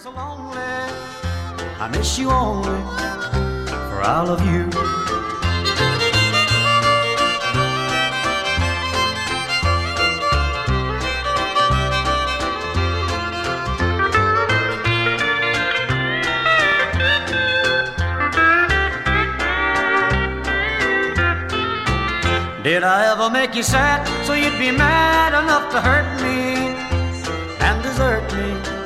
so lonely. I miss you only, for I love you. Did I ever make you sad so you'd be mad enough to hurt me and desert me?